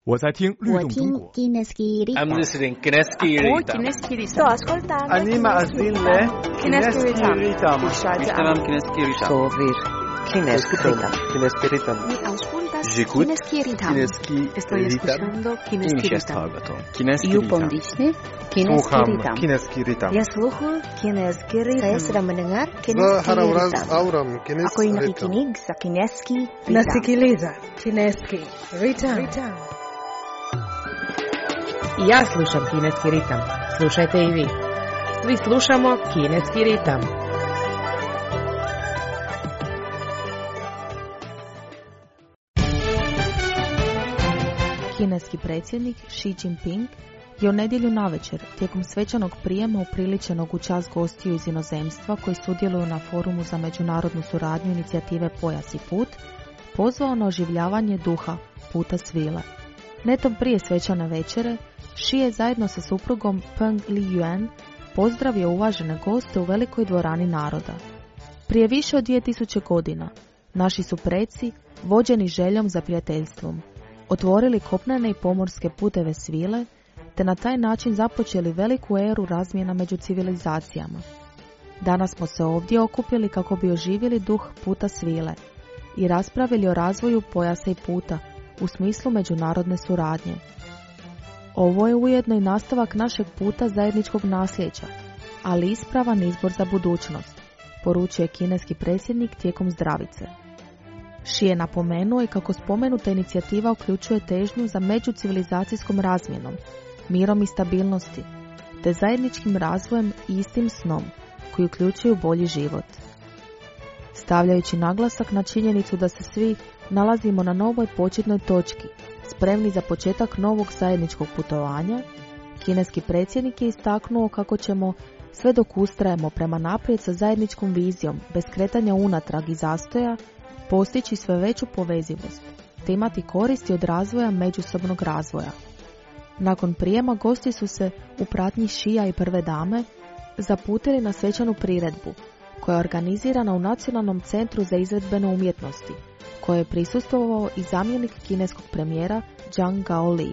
我在听律动中国。 I'm listening Kineski Ritam. Sto ascoltando Anima azile Kineski Ritam. Ishtaram Kineski Ritam. Sovir Kineski Ritam. Mi auscultas J'écoute Kineski Ritam. Estoy escuchando Kineski Ritam. Yupondisne Kineski Sluham Ritam. Kineski Ritam. Я слухаю Kineski Ritam. Saya sedang mendengar За Kineski Харавраз Ritam. Аурам Ako Kineski yung Ritam. nakikinig sa Kineski Ritam. Nasikiliza Kineski Ritam. Ja slušam kineski ritam. Slušajte i vi. Svi slušamo kineski ritam. Kineski predsjednik Xi Jinping je u nedjelju navečer, tijekom svečanog prijema upriličenog u čast gostiju iz inozemstva koji sudjeluju na forumu za međunarodnu suradnju inicijative Pojas i put, pozvao na oživljavanje duha puta svile. Netom prije svečane večere, Xi je zajedno sa suprugom Peng Liyuan pozdravio uvažene goste u velikoj dvorani naroda. Prije više od 2000 godina, naši su preci, vođeni željom za prijateljstvom, otvorili kopnene i pomorske puteve svile, te na taj način započeli veliku eru razmjena među civilizacijama. Danas smo se ovdje okupili kako bi oživjeli duh puta svile i raspravili o razvoju pojasa i puta u smislu međunarodne suradnje. Ovo je ujedno i nastavak našeg puta zajedničkog nasljeđa, ali ispravan izbor za budućnost, poručuje kineski predsjednik tijekom zdravice. Xi je napomenuo i kako spomenuta inicijativa uključuje težnju za međucivilizacijskom razmjenom, mirom i stabilnosti, te zajedničkim razvojem i istim snom, koji uključuju bolji život. Stavljajući naglasak na činjenicu da se svi nalazimo na novoj početnoj točki, spremni za početak novog zajedničkog putovanja, kineski predsjednik je istaknuo kako ćemo, sve dok ustrajemo prema naprijed sa zajedničkom vizijom, bez kretanja unatrag i zastoja, postići sve veću povezivost, te imati koristi od razvoja međusobnog razvoja. Nakon prijema gosti su se u pratnji Xija i prve dame zaputili na svečanu priredbu, koja je organizirana u Nacionalnom centru za izvedbene umjetnosti, koje je prisustvovao i zamjenik kineskog premijera Zhang Gaoli.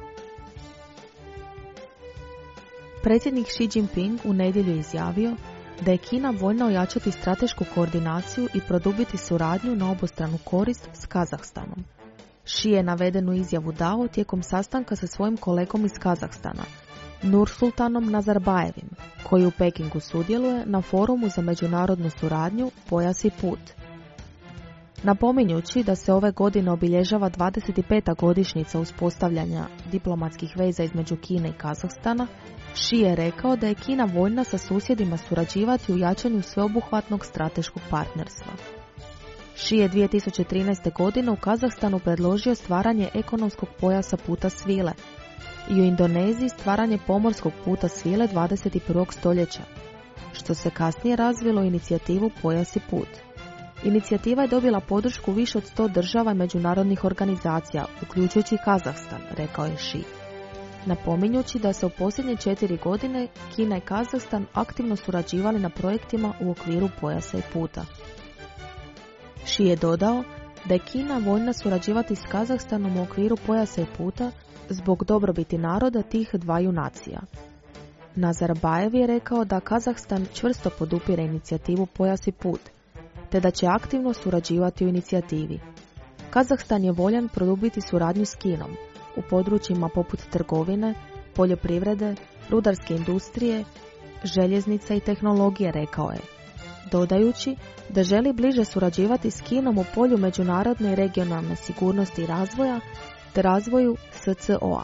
Predsjednik Xi Jinping u nedjelju izjavio da je Kina voljna ojačati stratešku koordinaciju i produbiti suradnju na obostranu korist s Kazahstanom. Xi je navedenu izjavu dao tijekom sastanka sa svojim kolegom iz Kazahstana, Nursultanom Nazarbayevim, koji u Pekingu sudjeluje na forumu za međunarodnu suradnju Pojas i put. Napominjući da se ove godine obilježava 25. godišnjica uspostavljanja diplomatskih veza između Kine i Kazahstana, Xi je rekao da je Kina voljna sa susjedima surađivati u jačanju sveobuhvatnog strateškog partnerstva. Xi je 2013. godine u Kazahstanu predložio stvaranje ekonomskog pojasa puta svile i u Indoneziji stvaranje pomorskog puta svile 21. stoljeća, što se kasnije razvilo u inicijativu Pojas i put. Inicijativa je dobila podršku više od 100 država i međunarodnih organizacija, uključujući i Kazahstan, rekao je Xi. Napominjući da se u posljednje 4 godine Kina i Kazahstan aktivno surađivali na projektima u okviru Pojasa i puta. Xi je dodao da je Kina voljna surađivati s Kazahstanom u okviru Pojasa i puta zbog dobrobiti naroda tih dvaju nacija. Nazarbayev je rekao da Kazahstan čvrsto podupire inicijativu Pojas i put, te da će aktivno surađivati u inicijativi. Kazahstan je voljan produbiti suradnju s Kinom u područjima poput trgovine, poljoprivrede, rudarske industrije, željeznica i tehnologije, rekao je, dodajući da želi bliže surađivati s Kinom u polju međunarodne i regionalne sigurnosti i razvoja te razvoju SCO-a.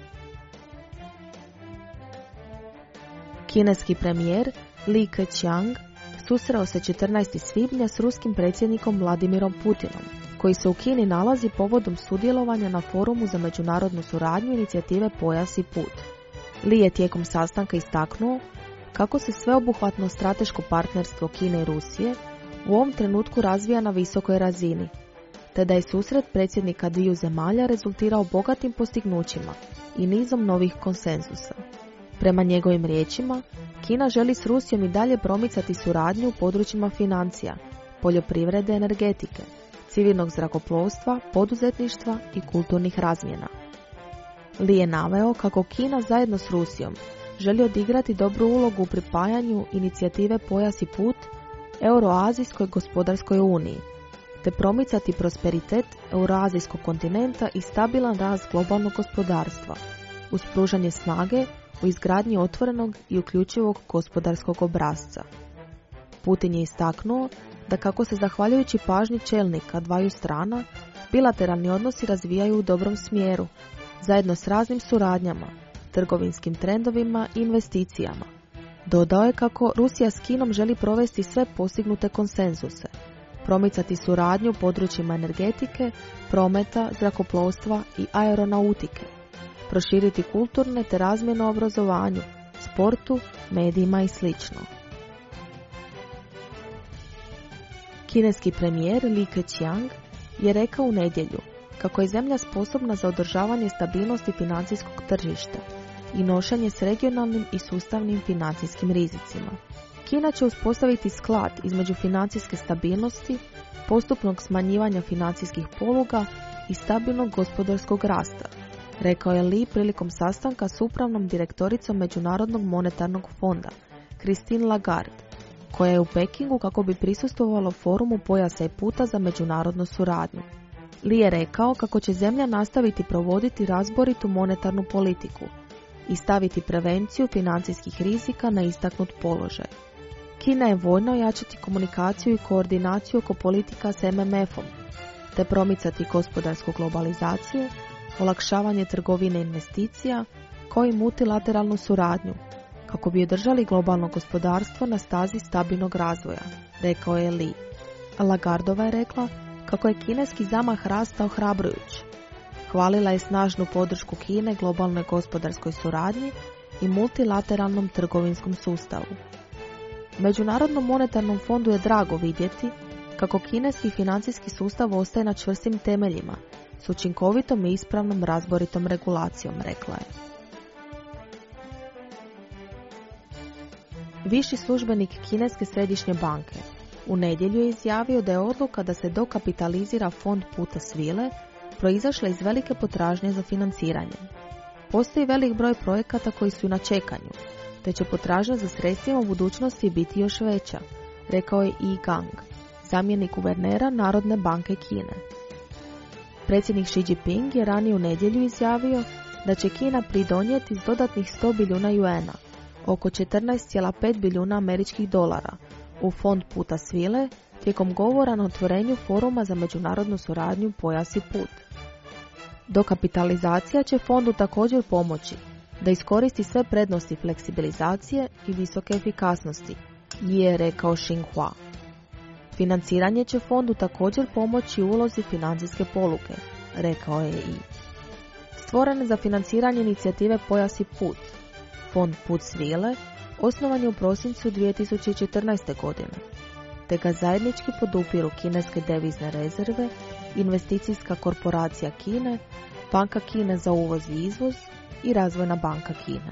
Kineski premijer Li Keqiang susreo se 14. svibnja s ruskim predsjednikom Vladimirom Putinom, koji se u Kini nalazi povodom sudjelovanja na forumu za međunarodnu suradnju inicijative Pojas i put. Li je tijekom sastanka istaknuo kako se sveobuhvatno strateško partnerstvo Kine i Rusije u ovom trenutku razvija na visokoj razini, te da je susret predsjednika dviju zemalja rezultirao bogatim postignućima i nizom novih konsenzusa. Prema njegovim riječima, Kina želi s Rusijom i dalje promicati suradnju u područjima financija, poljoprivrede, energetike, civilnog zrakoplovstva, poduzetništva i kulturnih razmjena. Li je naveo kako Kina zajedno s Rusijom želi odigrati dobru ulogu u pripajanju inicijative Pojas i put Euroazijskoj gospodarskoj uniji, te promicati prosperitet euroazijskog kontinenta i stabilan rast globalnog gospodarstva, uz pružanje snage u izgradnji otvorenog i uključivog gospodarskog obrasca. Putin je istaknuo da kako se zahvaljujući pažnji čelnika dvaju strana, bilateralni odnosi razvijaju u dobrom smjeru, zajedno s raznim suradnjama, trgovinskim trendovima i investicijama. Dodao je kako Rusija s Kinom želi provesti sve postignute konsenzuse, promicati suradnju u područjima energetike, prometa, zrakoplovstva i aeronautike, proširiti kulturne te razmjene u obrazovanju, sportu, medijima i sl. Kineski premijer Li Keqiang je rekao u nedjelju kako je zemlja sposobna za održavanje stabilnosti financijskog tržišta i nošenje s regionalnim i sustavnim financijskim rizicima. Kina će uspostaviti sklad između financijske stabilnosti, postupnog smanjivanja financijskih poluga i stabilnog gospodarskog rasta, rekao je Li prilikom sastanka s upravnom direktoricom Međunarodnog monetarnog fonda, Christine Lagarde, koja je u Pekingu kako bi prisustvovalo forumu Pojasa i puta za međunarodnu suradnju. Li je rekao kako će zemlja nastaviti provoditi razboritu monetarnu politiku i staviti prevenciju financijskih rizika na istaknut položaj. Kina je voljna ojačati komunikaciju i koordinaciju oko politika s MMF-om, te promicati gospodarsku globalizaciju, olakšavanje trgovine investicija, kao i multilateralnu suradnju, kako bi održali globalno gospodarstvo na stazi stabilnog razvoja, rekao je Li. Lagardova je rekla kako je kineski zamah rasta ohrabrujuć. Hvalila je snažnu podršku Kine globalnoj gospodarskoj suradnji i multilateralnom trgovinskom sustavu. Međunarodnom monetarnom fondu je drago vidjeti kako kineski financijski sustav ostaje na čvrstim temeljima, s učinkovitom i ispravnom razboritom regulacijom, rekla je. Viši službenik Kineske središnje banke u nedjelju je izjavio da je odluka da se dokapitalizira fond puta svile proizašla iz velike potražnje za financiranje. Postoji velik broj projekata koji su na čekanju, te će potražnja za sredstvima u budućnosti biti još veća, rekao je Yi Gang, zamjenik guvernera Narodne banke Kine. Predsjednik Xi Jinping je ranije u nedjelju izjavio da će Kina pridonijeti s dodatnih 100 bilijuna juena, oko 14,5 bilijuna američkih dolara, u fond puta svile tijekom govora na otvorenju foruma za međunarodnu suradnju Pojas i put. Dokapitalizacija će fondu također pomoći da iskoristi sve prednosti fleksibilizacije i visoke efikasnosti, je rekao Xinhua. Financiranje će fondu također pomoći u ulozi financijske poluge, rekao je i. Stvoren za financiranje inicijative Pojas i put, fond Put svile osnovan je u prosincu 2014. godine, te ga zajednički podupiru kineske devizne rezerve, investicijska korporacija Kine, Banka Kine za uvoz i izvoz i Razvojna banka Kine.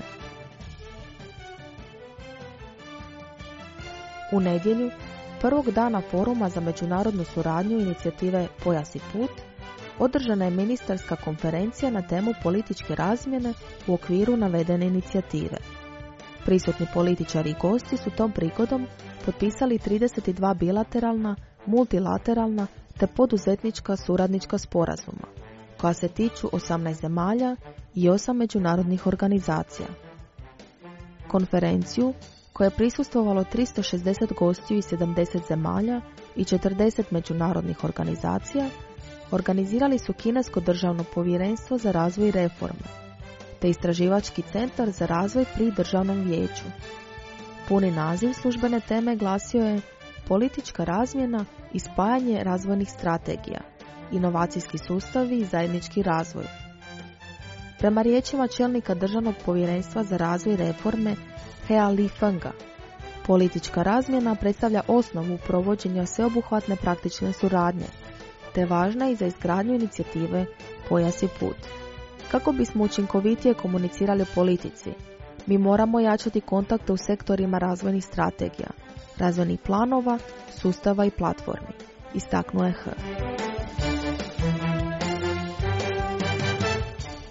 U nedjelju, prvog dana foruma za međunarodnu suradnju inicijative Pojas i put, održana je ministarska konferencija na temu političke razmjene u okviru navedene inicijative. Prisutni političari i gosti su tom prigodom potpisali 32 bilateralna, multilateralna te poduzetnička suradnička sporazuma, koja se tiču 18 zemalja i 8 međunarodnih organizacija. Konferenciju, koja je prisustvovalo 360 gostiju iz 70 zemalja i 40 međunarodnih organizacija, organizirali su Kinesko državno povjerenstvo za razvoj i reforme, te Istraživački centar za razvoj pri Državnom vijeću. Puni naziv službene teme glasio je politička razmjena i spajanje razvojnih strategija, inovacijski sustavi i zajednički razvoj. Prema riječima čelnika Državnog povjerenstva za razvoj i reforme Hea Lifenga, politička razmjena predstavlja osnovu provođenja sveobuhvatne praktične suradnje, te važna i za izgradnju inicijative Pojas i put. Kako bismo učinkovitije komunicirali o politici, mi moramo jačati kontakte u sektorima razvojnih strategija, razvojnih planova, sustava i platformi, istaknuo je He.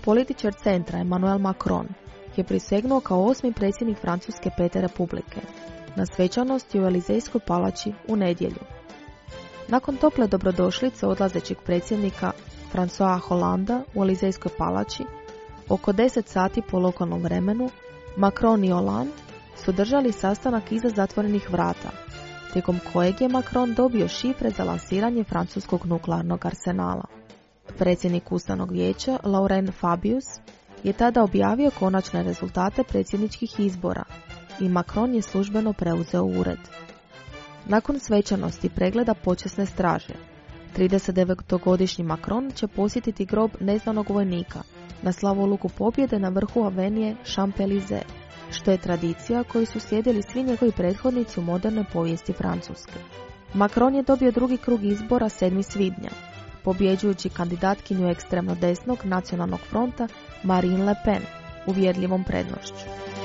Političar centra Emmanuel Macron je prisegnuo kao 8. predsjednik Francuske Pete Republike na svečanosti u Elizejskoj palači u nedjelju. Nakon tople dobrodošlice odlazećeg predsjednika François Hollanda u Elizejskoj palači, oko 10 sati po lokalnom vremenu, Macron i Hollande su držali sastanak iza zatvorenih vrata, tijekom kojeg je Macron dobio šifre za lansiranje francuskog nuklearnog arsenala. Predsjednik Ustavnog vijeća, Laurent Fabius, je tada objavio konačne rezultate predsjedničkih izbora i Macron je službeno preuzeo ured. Nakon svečanosti pregleda počasne straže, 39-godišnji Macron će posjetiti grob neznanog vojnika na slavoluku pobjede na vrhu avenije Champs-Élysées, što je tradicija koju su slijedili svi njegovi prethodnici u modernoj povijesti Francuske. Macron je dobio drugi krug izbora 7. svibnja, pobjeđujući kandidatkinju ekstremno desnog nacionalnog fronta Marine Le Pen uvjerljivom prednošću.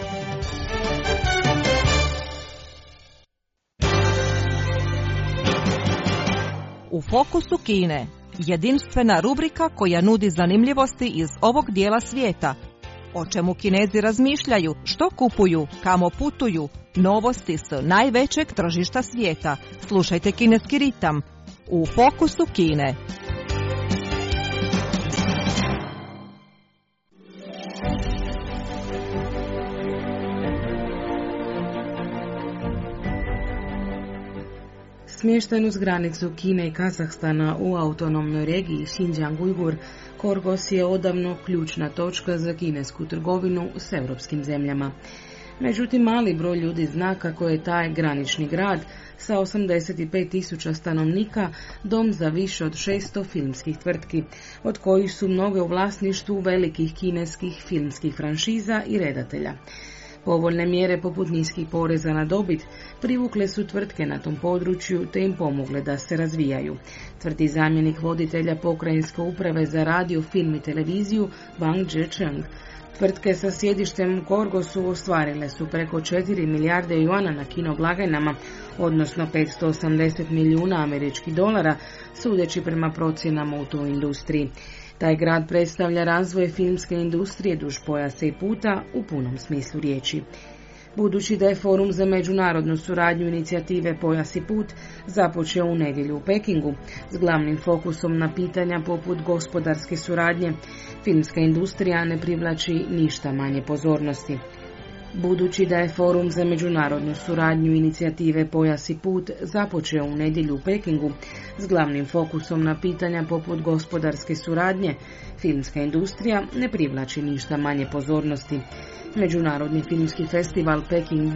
U fokusu Kine, jedinstvena rubrika koja nudi zanimljivosti iz ovog dijela svijeta. O čemu Kinezi razmišljaju, što kupuju, kamo putuju, novosti s najvećeg tržišta svijeta. Slušajte Kineski ritam u fokusu Kine. Smješten uz granicu Kine i Kazahstana u autonomnoj regiji Xinjiang-Ujgur, Korgos je odavno ključna točka za kinesku trgovinu s europskim zemljama. Međutim, mali broj ljudi zna kako je taj granični grad sa 85.000 stanovnika dom za više od 600 filmskih tvrtki, od kojih su mnoge u vlasništvu velikih kineskih filmskih franšiza i redatelja. Povoljne mjere poput niskih poreza na dobit privukle su tvrtke na tom području te im pomogle da se razvijaju, tvrdi zamjenik voditelja pokrajinske uprave za radio, film i televiziju Wang Zhecheng. Tvrtke sa sjedištem u Korgosu ostvarile su preko 4 milijarde juana na kino blagajnama, odnosno 580 milijuna američkih dolara, sudeći prema procjenama u toj industriji. Taj grad predstavlja razvoj filmske industrije duž pojasa i puta u punom smislu riječi. Budući da je Forum za međunarodnu suradnju inicijative Pojas i put započeo u nedjelju u Pekingu s glavnim fokusom na pitanja poput gospodarske suradnje, filmska industrija ne privlači ništa manje pozornosti. Budući da je Forum za međunarodnu suradnju inicijative Pojas i put započeo u nedjelju u Pekingu s glavnim fokusom na pitanja poput gospodarske suradnje, filmska industrija ne privlači ništa manje pozornosti. Međunarodni filmski festival Peking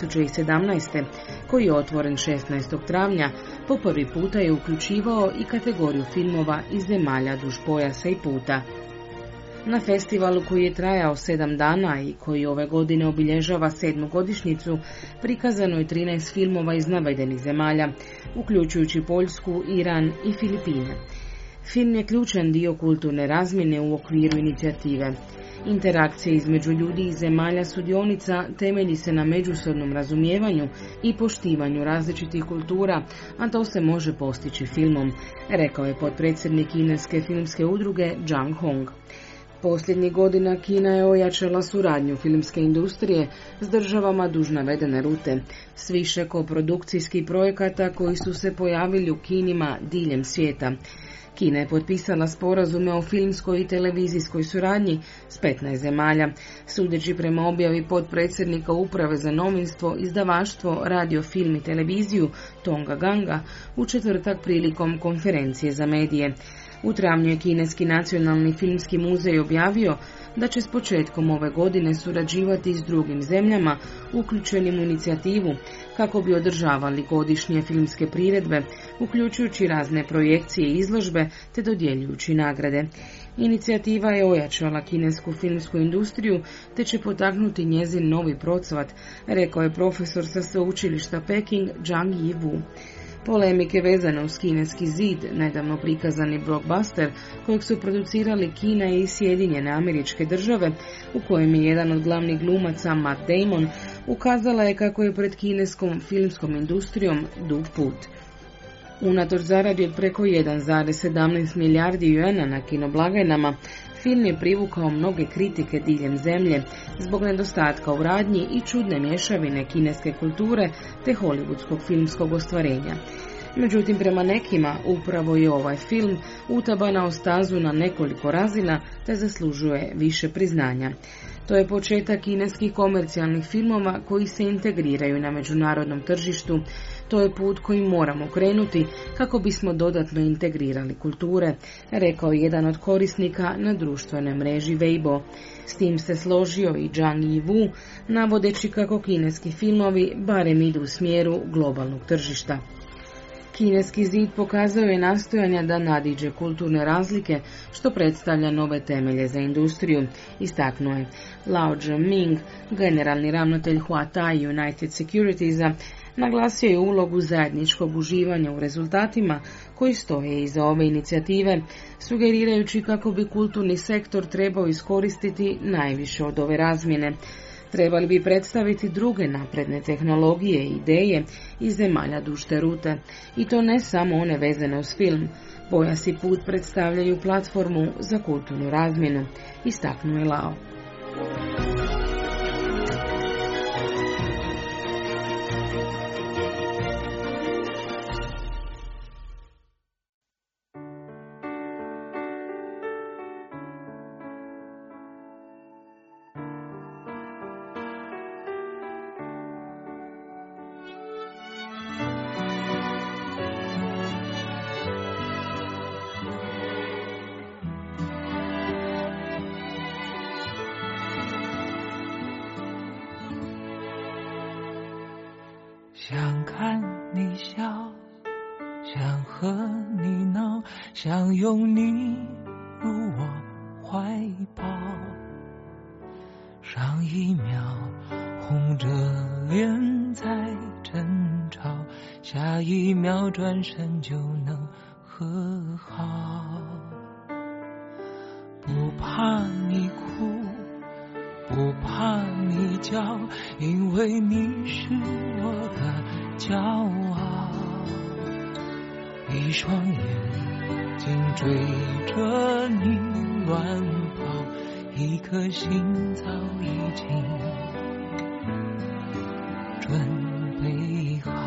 2017. koji je otvoren 16. travnja, po prvi puta je uključivao i kategoriju filmova iz zemalja duž pojasa i puta. Na festivalu koji je trajao 7 dana i koji ove godine obilježava 7. godišnjicu, prikazano je 13 filmova iz navedenih zemalja, uključujući Poljsku, Iran i Filipine. Film je ključan dio kulturne razmjene u okviru inicijative. Interakcija između ljudi i zemalja sudionica temelji se na međusobnom razumijevanju i poštivanju različitih kultura, a to se može postići filmom, rekao je potpredsjednik kineske filmske udruge Zhang Hong. Posljednjih godina Kina je ojačala suradnju filmske industrije s državama duž navedene rute, s više koprodukcijskih projekata koji su se pojavili u kinima diljem svijeta. Kina je potpisala sporazume o filmskoj i televizijskoj suradnji s 15 zemalja, sudeći prema objavi potpredsjednika Uprave za novinstvo, izdavaštvo, radio, film i televiziju Tonga Ganga u četvrtak prilikom konferencije za medije. U travnju je Kineski nacionalni filmski muzej objavio da će s početkom ove godine surađivati s drugim zemljama uključenim u inicijativu kako bi održavali godišnje filmske priredbe, uključujući razne projekcije i izložbe te dodjeljujući nagrade. Inicijativa je ojačala kinesku filmsku industriju te će potaknuti njezin novi procvat, rekao je profesor sa sveučilišta Peking Zhang Yiwu. Polemike vezane uz kineski zid, nedavno prikazani blockbuster, kojeg su producirali Kina i Sjedinjene Američke Države, u kojem je jedan od glavnih glumaca Matt Damon, ukazala je kako je pred kineskom filmskom industrijom dug put. Unatoč zaradi od preko 1,17 milijardi juana na kinoblagajnama, Film je privukao mnoge kritike diljem zemlje zbog nedostatka u radnji i čudne mješavine kineske kulture te hollywoodskog filmskog ostvarenja. Međutim, prema nekima, upravo je ovaj film utabanao stazu na nekoliko razina te zaslužuje više priznanja. To je početak kineskih komercijalnih filmova koji se integriraju na međunarodnom tržištu. To je put koji moramo krenuti kako bismo dodatno integrirali kulture, rekao jedan od korisnika na društvenoj mreži Weibo. S tim se složio i Zhang Yiwu, navodeći kako kineski filmovi barem idu u smjeru globalnog tržišta. Kineski zid pokazao je nastojanja da nadiđe kulturne razlike, što predstavlja nove temelje za industriju, istaknuo je. Lao Zheming, generalni ravnatelj Huatai United Securitiesa, naglasio je ulogu zajedničkog uživanja u rezultatima koji stoje iza ove inicijative, sugerirajući kako bi kulturni sektor trebao iskoristiti najviše od ove razmjene. Trebali bi predstaviti druge napredne tehnologije i ideje iz zemalja dužne rute, i to ne samo one vezane uz film. Pojas i put predstavljaju platformu za kulturnu razmjenu, istaknuo je Lao. 想看你笑，想和你闹，想拥你入我怀抱。上一秒红着脸在争吵，下一秒转身就能和好。不怕你哭，不怕你叫，因为你是我的骄傲。一双眼睛追着你乱跑，一颗心早已经准备好。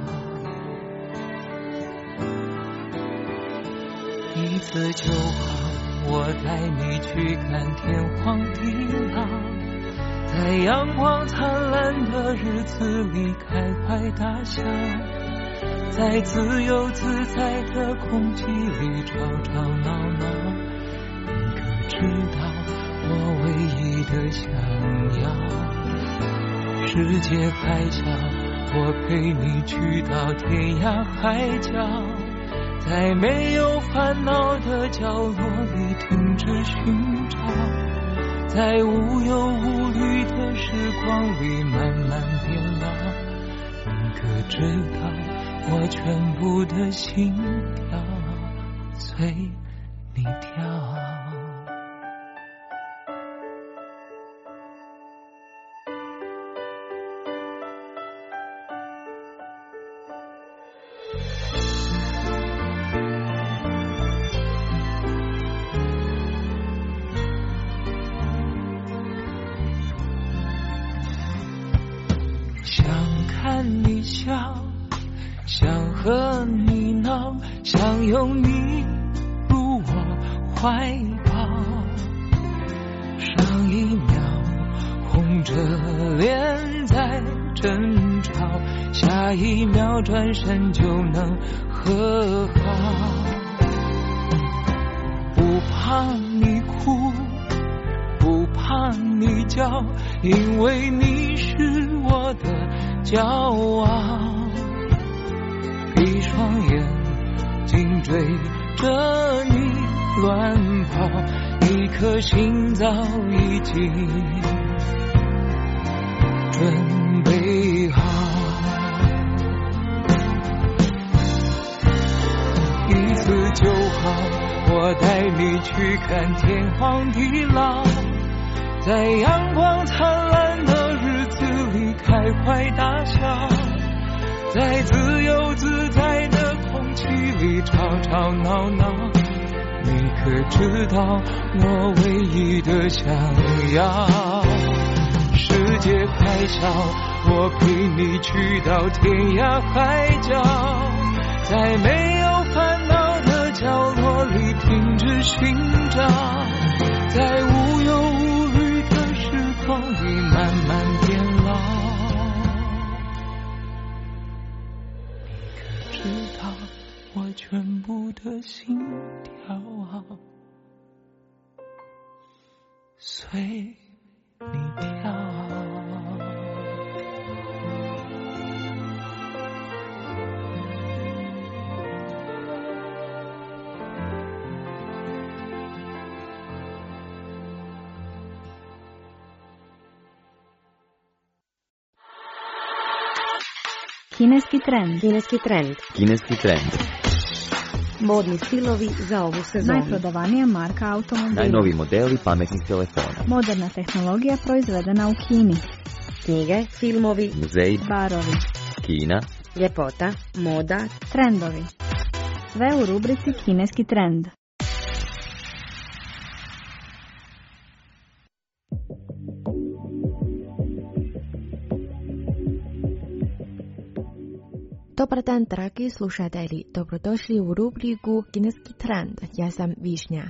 一次就好，我带你去看天荒地老，在阳光灿烂的日子里开怀大笑，在自由自在的空气里吵吵闹闹。你可知道我唯一的想要，世界还小，我陪你去到天涯海角，在没有烦恼的角落里停止寻找，在无忧无虑的时光里慢慢变老。你可知道我全部的心跳随你跳。想看你笑，想和你闹，想拥你入我怀抱。上一秒红着脸在争吵，下一秒转身就能和好。不怕你哭，不怕你叫，因为你是我的骄傲。一双眼睛追着你乱跑，一颗心早已经准备好。一次就好，我带你去看天荒地老，在阳光灿烂的日子里开怀大笑，在自由自在的空气里吵吵闹闹。你可知道我唯一的想要？世界太小，我陪你去到天涯海角，在没有烦恼的角落里停止寻找，在无忧无虑的时光里慢慢变老。你可知道我全部的心跳啊，随你跳。 Kineski trend. Kineski trend. Kineski trend. Modni stilovi za ovu sezonu. Najprodavanija marka automobila. Najnoviji modeli pametnih telefona. Moderna tehnologija proizvedena u Kini. Knjige, filmovi, muzeji, barovi, Kina, ljepota, moda, trendovi. Sve u rubrici Kineski trend. Dobar dan, dragi slušatelji. Dobrodošli u rubriku Kineski trend. Ja sam Višnja.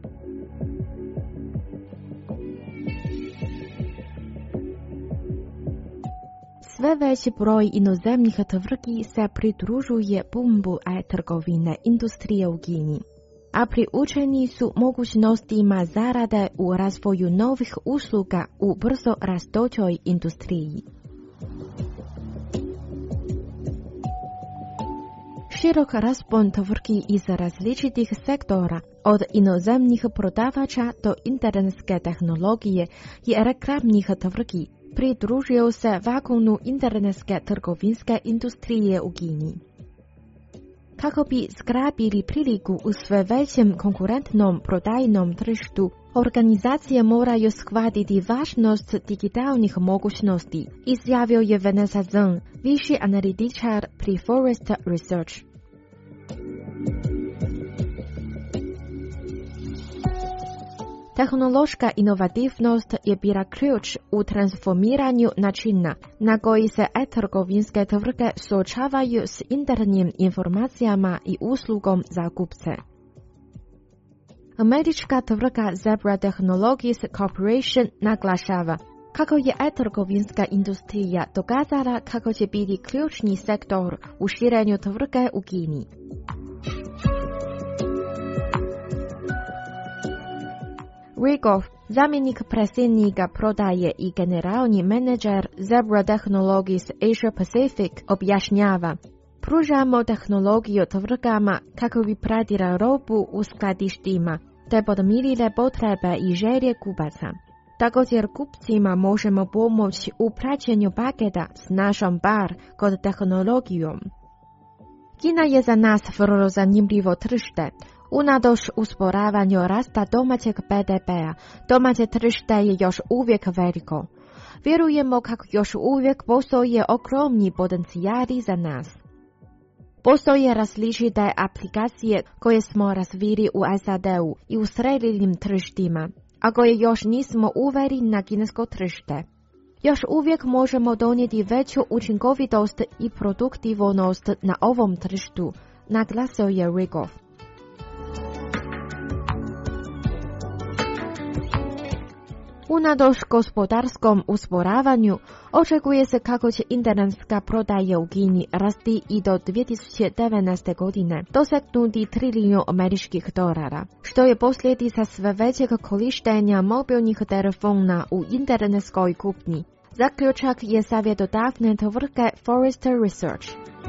Sve veći broj inozemnih tvrtki se pridružuje bumbu e-trgovine industrije u Kini, a priučeni su mogućnostima zarade u razvoju novih usluga u brzo rastućoj industriji. Širok raspon tvrtki iz različitih sektora, od inozemnih prodavača do internetske tehnologije i reklamnih tvrtki, pridružio se vagonu internetske trgovinske industrije u Kini. Kako bi zgrabili priliku u sve većem konkurentnom prodajnom tržištu, organizacije moraju shvatiti važnost digitalnih mogućnosti, izjavio je Vanessa Zeng, viši analitičar pri Forrester Research. Tehnološka inovativnost je bila ključ u transformiranju načina na koji se e-trgovinske tvrtke suočavaju s internim informacijama i uslugom za kupce. Američka tvrtka Zebra Technologies Corporation naglašava kako je e-trgovinska industrija dokazala kako će biti ključni sektor u širenju tvrtke u Kini. Rigov, zamjenik predsjednika prodaje i generalni menadžer Zebra Technologies Asia Pacific, objašnjava: pružamo tehnologiju tvrtkama kako bi pratila robu u skladištima te podmirile potrebe i želje kupaca. Također kupcima možemo pomoći u praćenju paketa s našom bar kod tehnologijom. Kina je za nas vrlo zanimljivo tržište. Unatoč usporavanju rasta domaćeg BDP-a, domaće tržište je još uvijek veliko. Vjerujemo kako još uvijek postoje ogromni potencijali za nas. Postoje različite aplikacije koje smo razvili u SAD-u i u srednjim tržištima, a koje još nismo uveli na kinesko tržište. Još uvijek možemo donijeti veću učinkovitost i produktivnost na ovom tržištu, naglasio je Rigov. Unatoč gospodarskom usporavanju, očekuje se kako će internetska prodaja u Kini rasti i do 2019. godine, dosegnuti $1 triljon, što je posljedica sve većeg korištenja mobilnih telefona u internetskoj kupnji. Zaključak je savjetodavne tvrtke Forrester Research.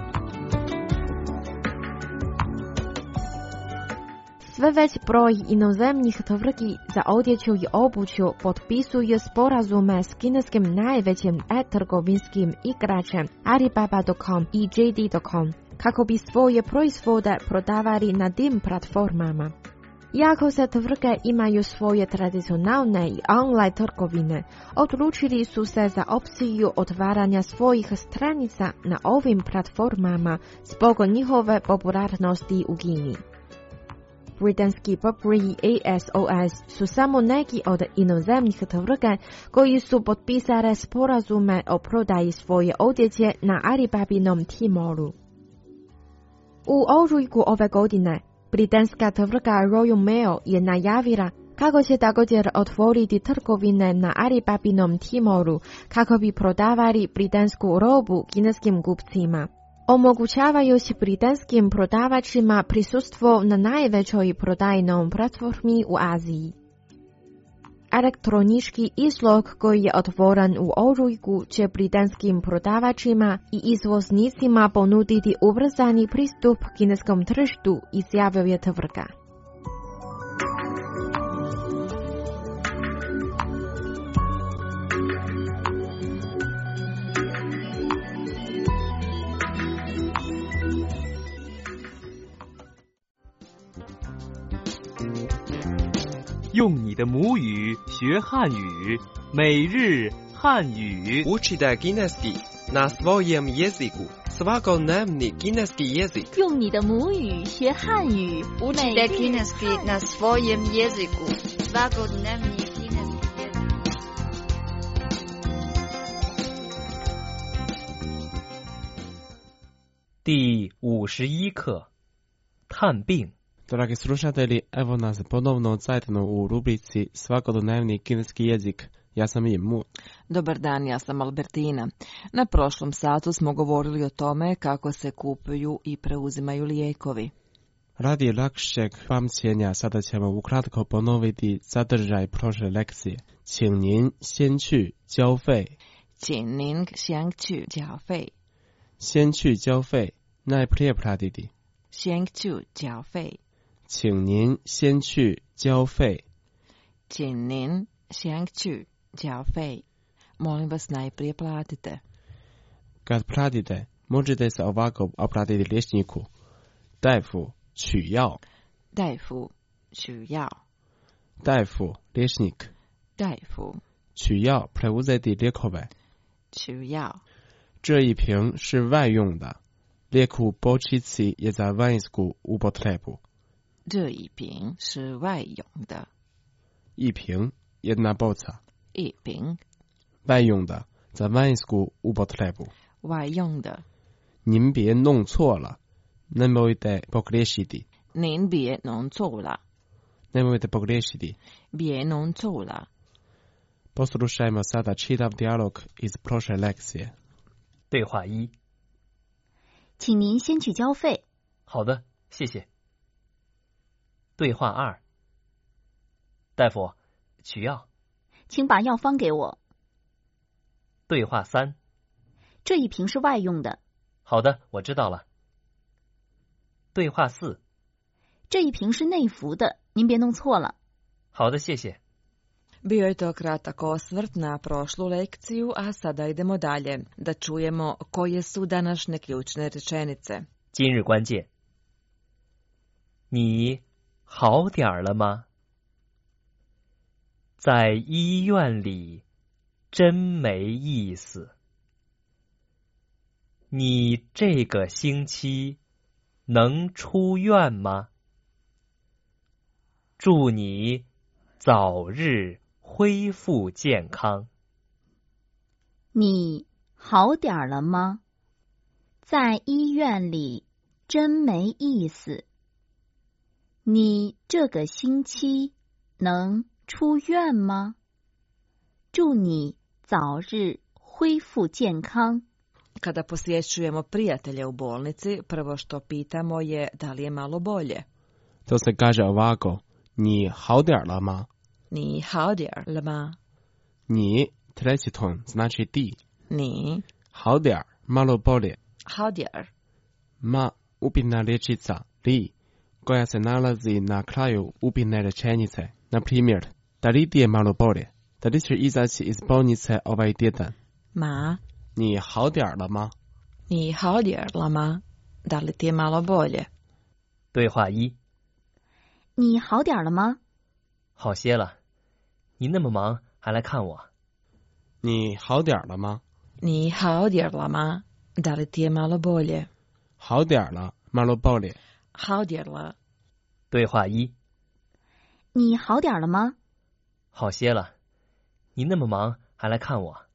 Sve već broj inozemnih tvrtki za odjeću i obuću potpisuju sporazume s kineskim najvećim e-trgovinskim igračem Alibaba.com i JD.com kako bi svoje proizvode prodavali na tim platformama. Iako se tvrtke imaju svoje tradicionalne i online trgovine, odlučili su se za opciju otvaranja svojih stranica na ovim platformama zbog njihove popularnosti u Kini. britanski Burberry i ASOS su samo neki od inozemnih tvrtki koji su potpisale sporazume o prodaji svoje odjeće na Alibabinom Timoru. U ožujku ove godine, britanska tvrtka Royal Mail je najavila kako će također otvoriti trgovine na Alibabinom Timoru kako bi prodavali britansku robu kineskim kupcima, omogućavajući britanskim prodavačima prisustvo na najvećoj prodajnom platformi u Aziji. Elektronički izlog koji je otvoren u ožujku će britanskim prodavačima i izvoznicima ponuditi ubrzani pristup kineskom tržištu, izjavio tvrtka. 用你的母语学汉语，每日汉语。 Učite kineski na svojem jeziku. Svakodnevni kineski jezik. 用你的母语学汉语。 Učite kineski na svojem jeziku. Svakodnevni kineski jezik. 第51课，探病。 Dragi slušatelji, evo nas ponovno zajedno u rubrici Svakodnevni kineski jezik. Ja sam Imu. Dobar dan, ja sam Albertina. Na prošlom satu smo govorili o tome kako se kupuju i preuzimaju lijekovi. Radi lakšeg pamćenja sada ćemo ukratko ponoviti sadržaj prošle lekcije. 请您先去交费。 请您先去交费。 先去交费 najprije platiti. 先去交费。 请您先去交费。 请您先去交费. Molim vas najprije platite. Kad platite, možete se ovako obratiti liječniku. 大夫取药。 大夫取药。 大夫 liječnik。 大夫取药 preuzeti lijekove。 取药。 这一瓶是外用的。lijek u bočici je za vanjsku upotrebu。 这一瓶是外用的。 一瓶 jedna boca。 一瓶。 外用的 za vanjsku upotrebu。 外用的。 您别弄错了。nemojte pogriješiti。 您别弄错了。 nemojte pogriješiti。 别弄错了。 Poslušajmo sada čitav dijalog iz prošle lekcije。 对话一。 请您先去交费。 好的，谢谢。对话二。大夫，取药。 请把药方给我。 对话三。 这一瓶是外用的。 好的，我知道了。对话四。 这一瓶是内服的，您别弄错了。 好的，谢谢。 Bio je to kratak osvrt na prošlu lekciju, a sada idemo dalje, da čujemo koje su današnje ključne rečenice. 今日关键。你好点儿了吗？在医院里真没意思。你这个星期能出院吗？祝你早日恢复健康。 你好点儿了吗？在医院里真没意思。你这个星期能出院吗？祝你早日恢复健康。 Kada posjećujemo prijatelje u bolnici, prvo što pitamo je da li je malo bolje. To se kaže ovako, 你好点儿了吗？ 你好点儿了吗？ 你 treći ton znači ti. 你好点儿 malo bolje. 好点儿 ma upitna rječica li koja se nalazi na kraju upitne rečenice. Na primjer, da li ti je malo bolje? Da li će izaći iz bolnice ovaj tjedan? Ma 你好点儿了吗？ 你好点儿了吗？ Da li ti je malo bolje? 对话一。 你好点儿了吗？ 好些了。你那么忙还来看我。 你好点儿了吗？ 你好点儿了吗？ Da li ti je malo bolje? 好点儿了 malo bolje. 好点儿了对话1： 你好点了吗？ 好些了，你那么忙还来看我。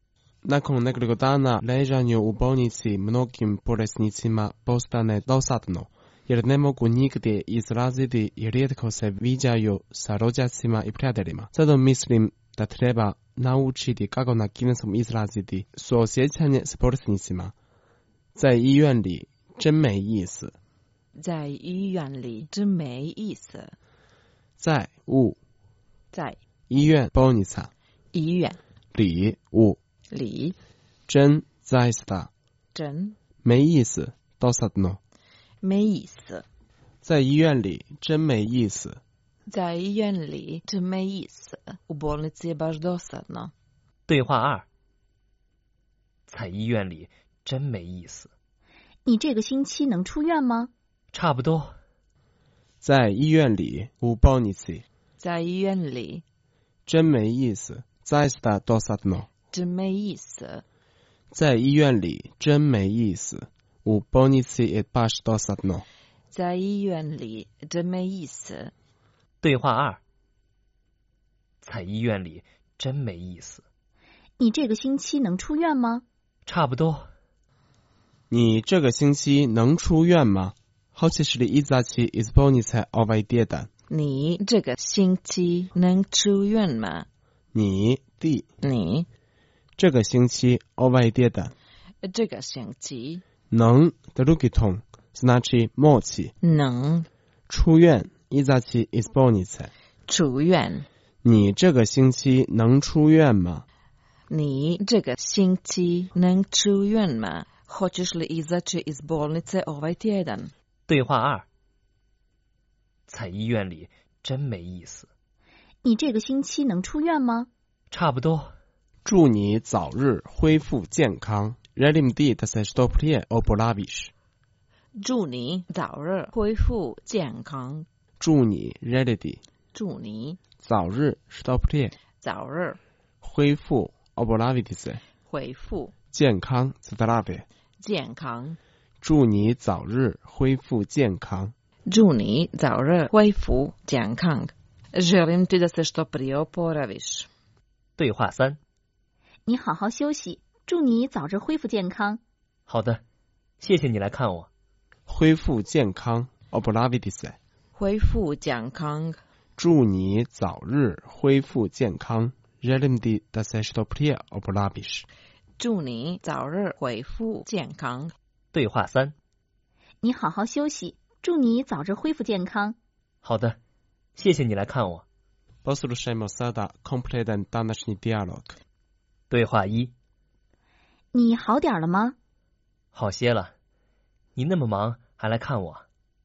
Nakon nekoliko dana ležanja u bolnici mnogim bolesnicima postane dosadno, jer ne mogu nigdje izraziti i rijetko se viđaju sa rođacima i prijateljima. Zato mislim da treba naučiti kako na kineskom izraziti suosjećanje s bolesnicima. 在医院里真没意思。 在医院里真没意思。 在物在医院 bolnica 医院里物里真 zaista 真没意思 dosadno 没意思。 在医院里真没意思。 在医院里真没意思。U bolnici je baš dosadno。 对话2：在医院里真没意思。 你这个星期能出院吗？ 差不多。 在医院里 u bolnici 在医院里真没意思 zaista dosadno 真没意思。 在医院里真没意思 u bolnici je baš dosadno 在医院里真没意思。 对话2：在医院里真没意思。 你这个星期能出院吗？ 差不多。 你这个星期能出院吗？ Hoćeš li izaći iz bolnice ovaj tjedan? 你这个星期能出院吗？ 你这个星期 ovaj tjedan 这个星期能 drugi ton znači moći 能出院 izaći iz bolnice 出院。 你这个星期能出院吗？ 你这个星期能出院吗？ Hoćeš li izaći iz bolnice ovaj tjedan? 对话2：在医院里真没意思。 你这个星期能出院吗？ 差不多。 祝你早日恢复健康。Želim ti da se što prije oporaviš。 祝你早日恢复健康。 祝你 ready 祝你早日 što prije 早日恢复 oporaviti se 恢复健康 zdravlje 健康。 祝你早日恢复健康。 祝你早日恢复健康。Želim ti da se što prije oporaviš。 对话3： 你好好休息，祝你早日恢复健康。 好的，谢谢你来看我。 恢复健康 oporaviti se 恢复健康。 祝你早日恢复健康。Želim ti da se što prije oporaviš。 祝你早日恢复健康。 对话3： 你好好休息，祝你早日恢复健康。 好的，谢谢你来看我。 Poslušajmo sada kompletan današnji dijalog。 对话1： 你好点了吗？ 好些了，你那么忙还来看我。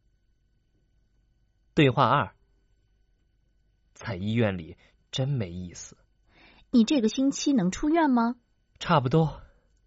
对话2：在医院里真没意思。 你这个星期能出院吗？ 差不多。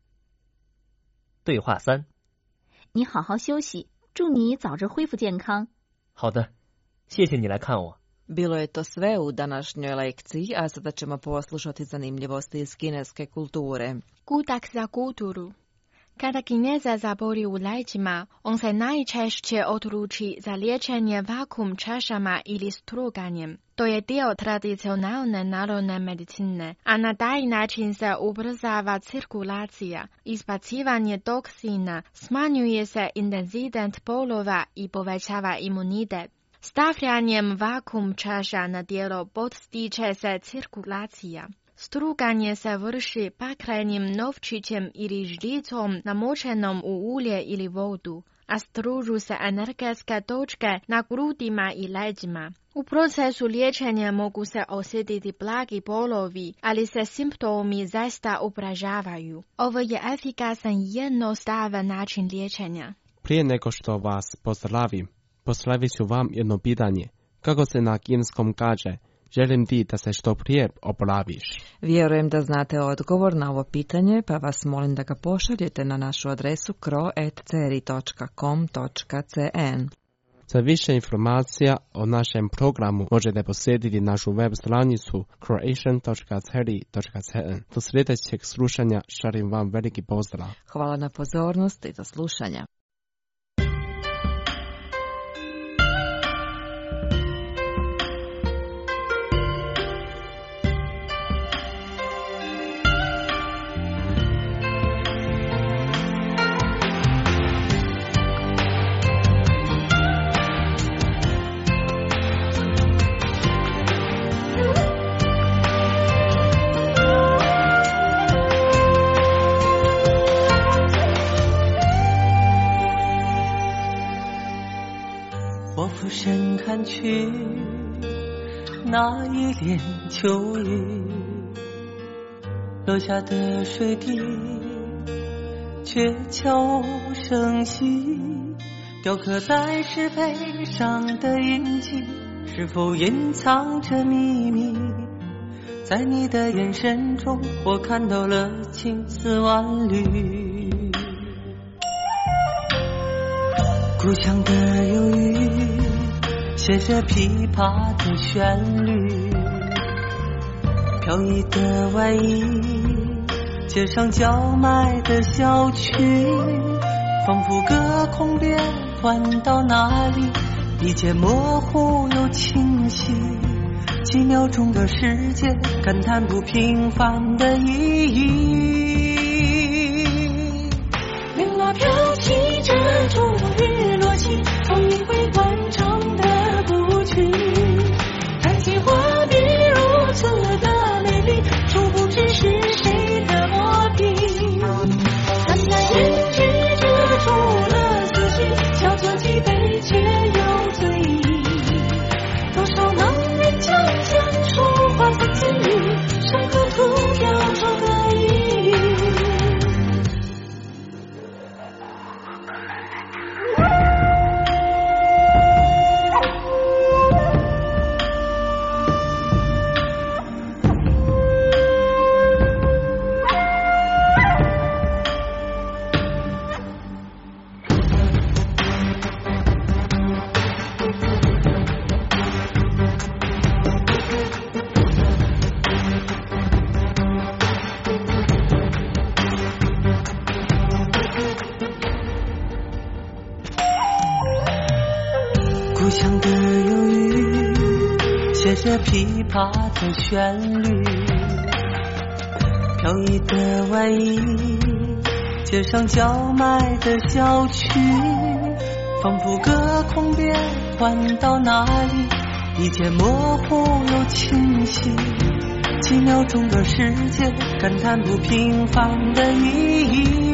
对话3： 你好好休息，祝你早日恢复健康。 好的，谢谢你来看我。 Bilo je to sve u današnjoj lekciji, a sada ćemo poslušati zanimljivosti iz kineske kulture. Kutak za kulturu. Kada Kineza zaboli u leđima, on se najčešće odluči za liječenje vakuum češama ili struganjem. To je dio tradicionalne narodne medicine, a na taj način se ubrzava cirkulacija, izbacivanje toksina, smanjuje se intenzitet bolova i povećava imunitet. Stavljanjem vakuum češa na tijelo podstiče se cirkulacija. Struganje se vrši paklenjem novčićem ili žlicom namočenom u ulje ili vodu, a stružu se energetske točke na grudima i leđima. U procesu liječenja mogu se osjetiti blagi bolovi, ali se simptomi zaista ublažavaju. Ovo je efikasan i jednostavan način liječenja. Prije nego što vas pozdravim, postavit ću vam jedno pitanje. Kako se na kineskom kaže? Želim ti da se što prije oporaviš. Vjerujem da znate odgovor na ovo pitanje, pa vas molim da ga pošaljete na našu adresu kro@ceri.com.cn. Za više informacija o našem programu možete posjetiti našu web stranicu croatian.ceri.cn. Do sljedećeg slušanja šaljem vam veliki pozdrav. Hvala na pozornost i do slušanja. 去，那一帘秋雨落下的水滴，却悄无声息，雕刻在石碑上的印记，是否隐藏着秘密？在你的眼神中，我看到了千丝万缕。故乡的忧郁，写着琵琶的旋律，飘逸的外衣，街上叫卖的小曲，仿佛隔空变换到哪里，一切模糊又清晰，几秒钟的时间，感叹不平凡的意义。铃喇飘起遮住日落起，风一回惯常的古曲，看见画笔如此的美丽，殊不知是谁的墨笔。淡淡胭脂遮住了思绪，小酒几杯却有醉意，多少能人将讲述花色词语，上刻图雕出的意义。故乡的忧郁，写着琵琶的旋律，飘逸的外衣，街上叫卖的小曲，仿佛隔空变换到哪里，一切模糊又清晰，几秒钟的时间，感叹不平凡的意义。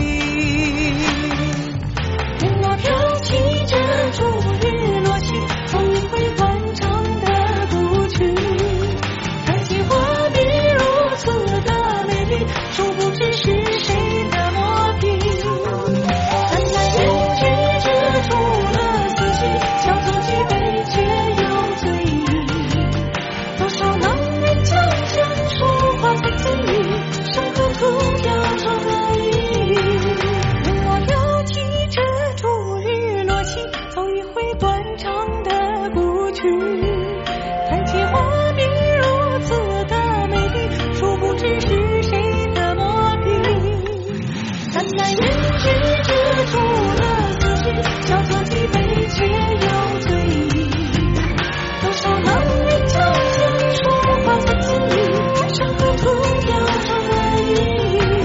铃喇飘起遮住日落起，风一回惯常的古曲，看见画笔如此的美丽，殊不知是谁的墨笔。淡淡胭脂遮住了思绪，小酒几杯却有醉意，多少能人将讲述花色词语，上刻图雕出的意义。铃喇飘起遮住日落起，走一回惯常的古曲，看见画笔如此的美丽，殊不知是谁的墨笔。淡淡胭脂遮住了思绪，小酒几杯却有醉意，多少能人将讲述花色词语，上刻图雕出的意义。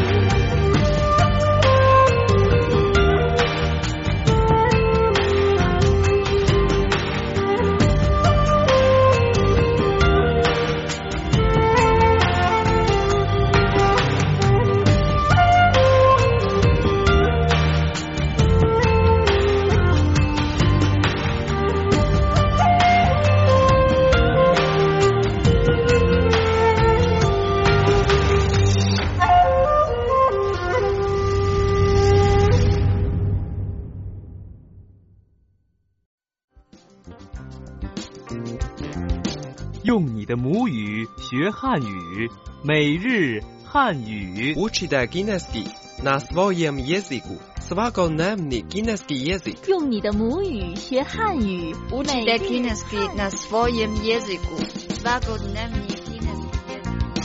用你的母语学汉语，每日汉语。 Учите кінеський на своєму язику. Свободний кінеський язик. 用你的母语学汉语。 Учите кінеський на своєму язику. Свободний кінеський язик.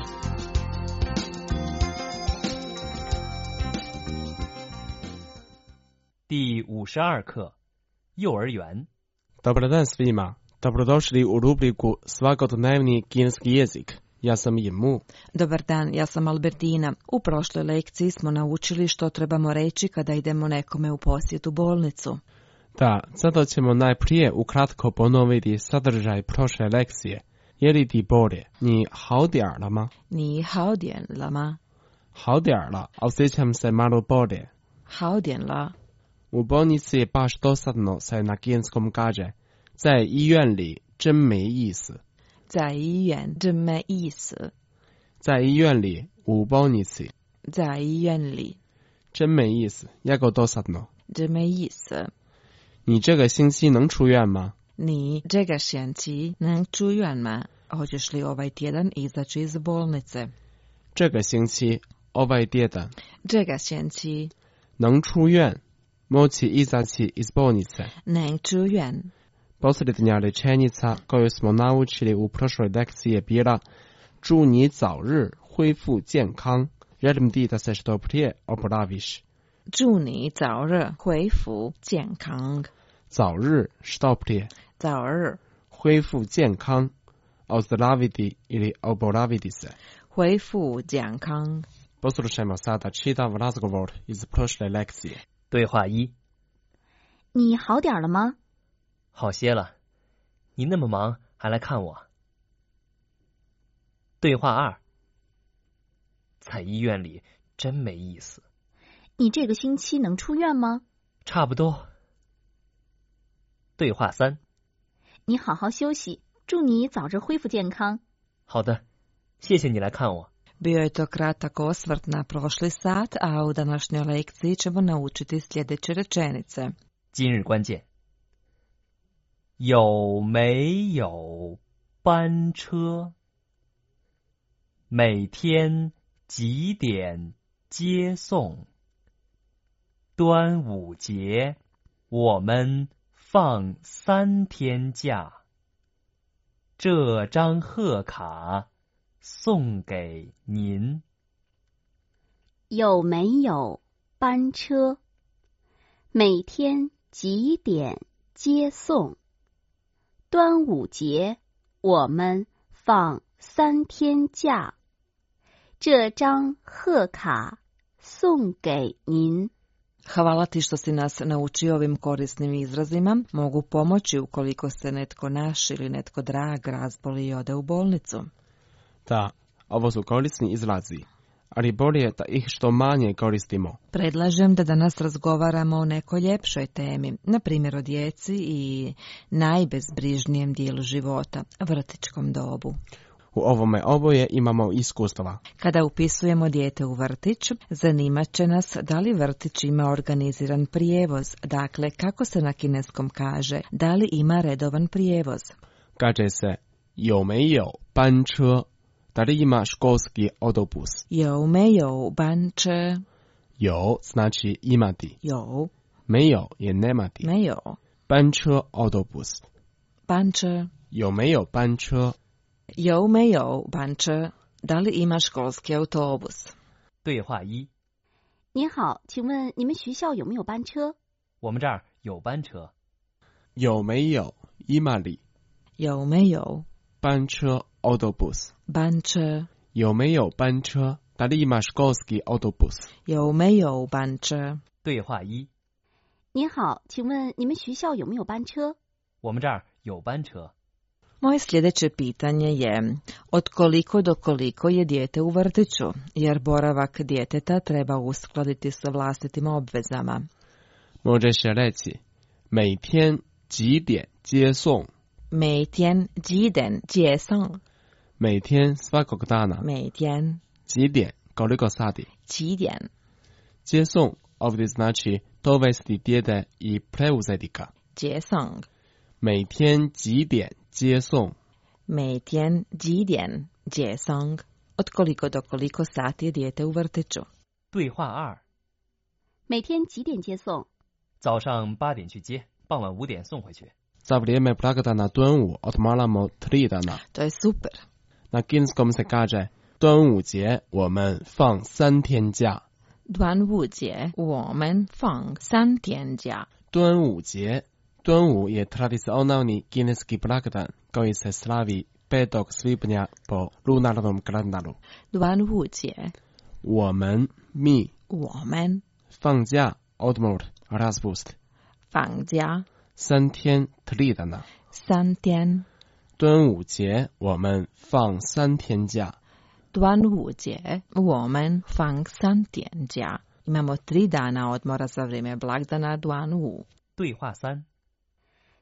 第52课，幼儿园。 Dobar dan svima. Dobrodošli u rubriku Svakodnevni kineski jezik. Ja sam Imu. Dobar dan, ja sam Albertina. U prošloj lekciji smo naučili što trebamo reći kada idemo nekome u posjetu bolnicu. Da, zato ćemo najprije ukratko ponoviti sadržaj prošle lekcije. Je li ti bolje? Ni hao dian了吗? Ni hao dian了吗? Hao dian了, osjećam se malo bolje. Hao dian了. U bolnici je baš dosadno, se na kineskom kaže. 在医院里真没意思。 在医院真没意思。 在医院里无больницы。 在医院里真没意思。jako dosadno。 真没意思。 你这个星期能出院吗？ 你这个星期能出院吗？Hoćeš li ovaj tjedan izaći iz bolnice? 这个星期 ovaj tjedan 这个星期能出院 moći izaći iz bolnice. 能出院 Posljednja rečenica koju smo naučili u prošloj lekciji je bila祝你早日恢复健康 želim ti da se što prije oporaviš. 祝你早日恢复健康。 早日 što prije 早日恢复健康 ozdraviti ili oporaviti se. 恢复健康。 Poslušajmo sada čitav razgovor iz prošle lekcije. 对话一： 你好点了吗？ 好些了，你那么忙还来看我。对话二：在医院里真没意思。 你这个星期能出院吗？ 差不多。对话三： 你好好休息，祝你早日恢复健康。 好的，谢谢你来看我。 Bio je to kratak osvrt na prošli sat, a u današnjoj lekciji ćemo naučiti sljedeće rečenice. 今日关键：有没有班车？每天几点接送？端午节我们放3天假。这张贺卡送给您。 有没有班车？每天几点接送？端午节我们放3天假。这张贺卡送给您。 Hvala ti što si nas naučio ovim korisnim izrazima. Mogu pomoći ukoliko se netko naš ili netko drag razboli i ode u bolnicu. Da, ovo su korisni izrazi, ali bolje da ih što manje koristimo. Predlažem da danas razgovaramo o nekoj ljepšoj temi, na primjer o djeci i najbezbrižnijem dijelu života, vrtićkom dobu. U ovome oboje imamo iskustva. Kada upisujemo dijete u vrtić, zanimat će nas da li vrtić ima organiziran prijevoz, dakle kako se na kineskom kaže, da li ima redovan prijevoz. Kaže se 有没有班车 da li ima školski autobus. 有没有班车有 znači imati. 有没有 je nemati. 没有班车 autobus. 班车有没有班车有没有班车 da li ima školski autobus. 对话一： 您好，请问你们学校有没有班车？ 我们这儿有班车。 有没有 ima li 有没有班车 autobus. 班车有没有班车 da li ima školski autobus. 有没有班车。 对话一： 您好，请问你们学校有没有班车？ 我们这儿有班车。 Moje sljedeće pitanje je od koliko do koliko je dijete u vrtiću, jer boravak djeteta treba uskladiti sa vlastitim obvezama. Može se reći 每天几点接送每天几点接送每天 svakog dana 每天几点 koliko sati 几点接送 ovdje znači dovesti dijete i preuzeti ga 接送每天几点接送每天几点接送 od koliko do koliko sati je dijete u vrtiću. 对话二： 每天几点接送？ 早上8点去接，傍晚5点送回去。 Za vrijeme blagdana 端午 odmaramo 3 dana. To je super. Na kineskom se kaže 端午节我们放3天假。 端午节我们放3天假。 端午节 端午je tradicionalni kineski blagdan koji se slavi 5. svibnja po lunarnom kalendaru. 端午节我们 mi 我们放假 odmor raspust 放假 3天 3 dana 3天。 端午节我们放3天假。 端午节我们放3天假。Imamo 3 dana odmora za vrijeme blagdana 端午。 对话三：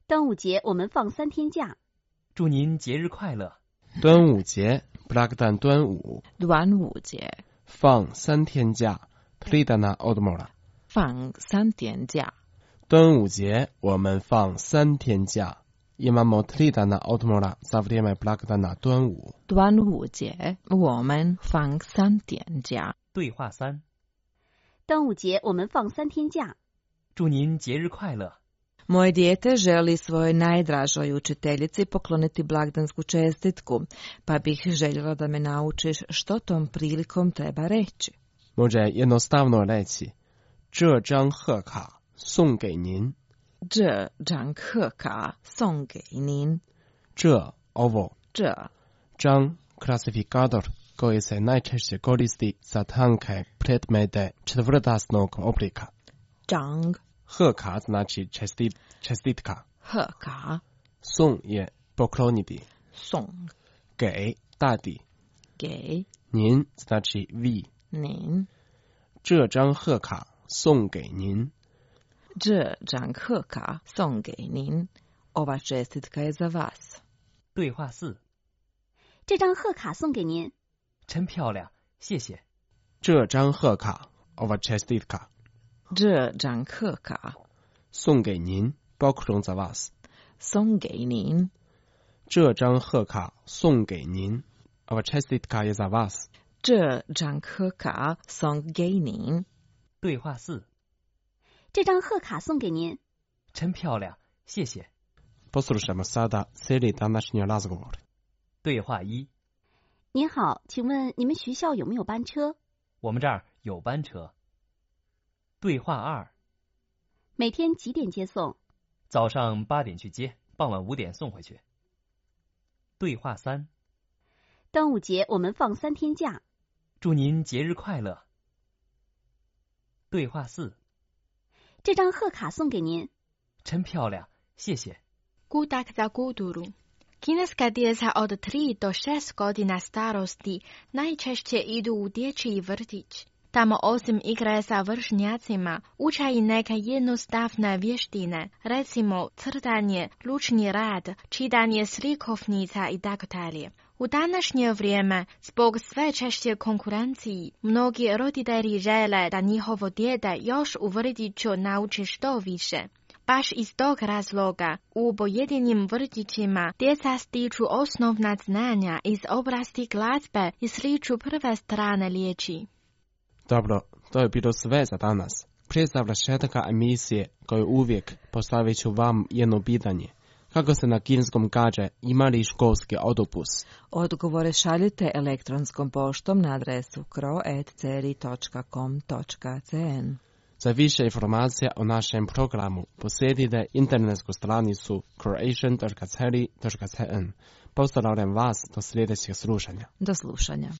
端午节我们放3天假。 祝您节日快乐。 端午节 Blagdan 端午。 端午节放3天假 Tridana odmora。 放3天假。 端午节我们放3天假。Imamo Tridana odmora za vrijeme blagdana 端午。 端午节我们放3天假。 对话3。 端午节我们放3天假。 祝您节日快乐。 Moje dijete želi svojoj najdražoj učiteljici pokloniti blagdansku čestitku, pa bih željela da me naučiš što tom prilikom treba reći. Može jednostavno reći, 这张贺卡送给您。 这张贺卡送给您。 这 ovo。 这张 klasifikator koji se najčešće koristi za tanke predmete četvrtasnog oblika. 张贺卡znači čestitka. 贺卡送je pokloniti. 送给 dati. 给您 znači vi. 您这张贺卡送给您。 这张贺卡送给您。Ova čestitka je za vas. 对话4。 这张贺卡送给您。 真漂亮，谢谢。 这张贺卡 ova čestitka。 这张贺卡送给您 poklon za vas。 送给您。 这张贺卡送给您 ova čestitka je za vas。 这张贺卡送给您。 对话4。 这张贺卡送给您。 真漂亮，谢谢。 Poslušajmo sada cijeli današnji razgovor。 对话1。 您好，请问你们学校有没有班车？ 我们这儿有班车。对话2。 每天几点接送？ 早上8点去接，傍晚5点送回去。对话3。 端午节我们放3天假。 祝您节日快乐。对话4。 这张贺卡送给您。 真漂亮，谢谢。 Kutak za kulturu. Kineska djeca od 3 do 6 godina starosti najčešće idu u dječji vrtić. Tamo osim igre sa vršnjacima, uče i neke jednostavne vještine, recimo crtanje, ručni rad, čitanje slikovnica i tako dalje. U današnje vrijeme, zbog sve češće konkurenciji, mnogi roditelji žele da njihovo dijete još u vrtiću nauči što više. Baš iz tog razloga, u pojedinim vrtićima djeca stiču osnovna znanja iz oblasti glazbe i sliču prve strane riječi. Dobro, to je bilo sve za danas. Prije završetka emisije, koju uvijek postavit ću vam jedno pitanje. Kako se na kineskom kaže ima li školski autobus? Odgovore šaljite elektronskom poštom na adresu kro@ceri.com.cn. Za više informacija o našem programu posjetite internetsku stranicu croatian.ceri.cn. Pozdravljam vas do sljedećeg slušanja. Do slušanja.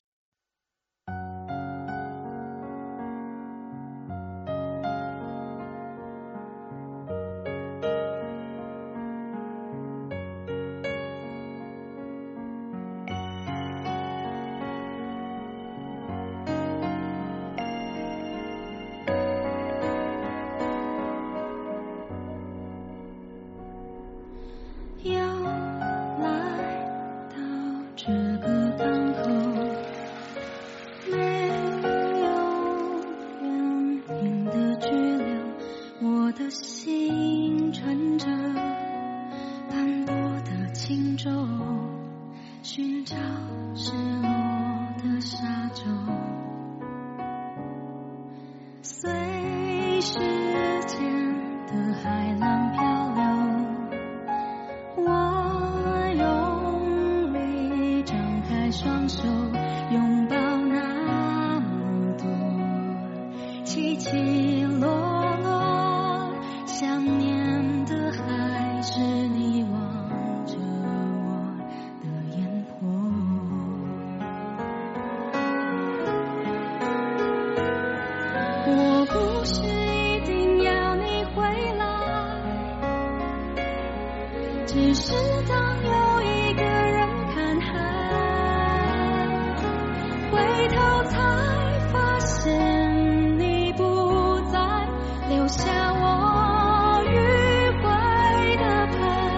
留下我迂回的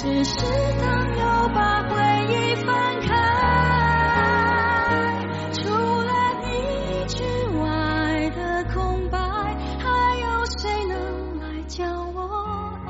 只是当又把回忆分开，除了你之外的空白，还有谁能来教我爱？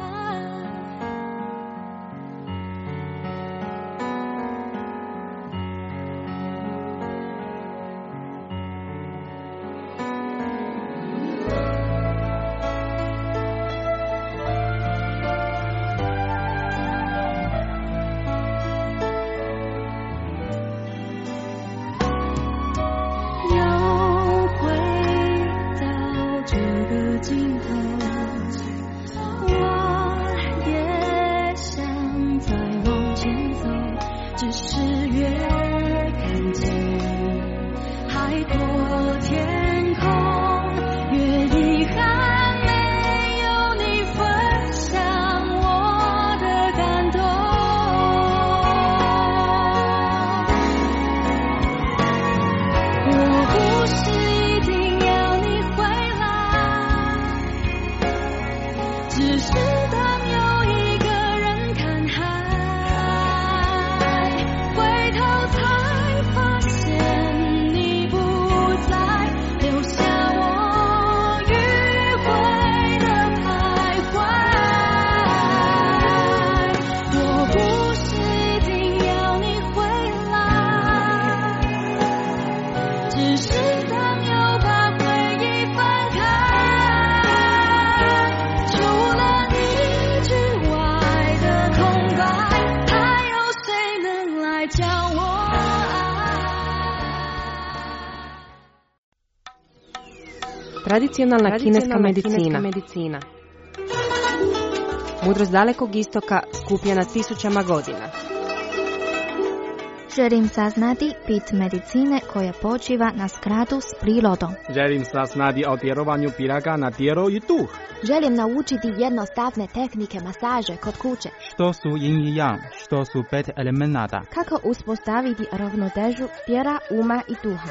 Tradicionalna kineska medicina. Mudrost dalekog istoka skupljena tisućama godina. Želim saznati bit medicine koja počiva na skladu s prirodom. Želim saznati o djelovanju piraga na tijelo i duh. Želim naučiti jednostavne tehnike masaže kod kuće. Što su yin i yang, što su 5 elemenata. Kako uspostaviti ravnotežu tijela, uma i duha.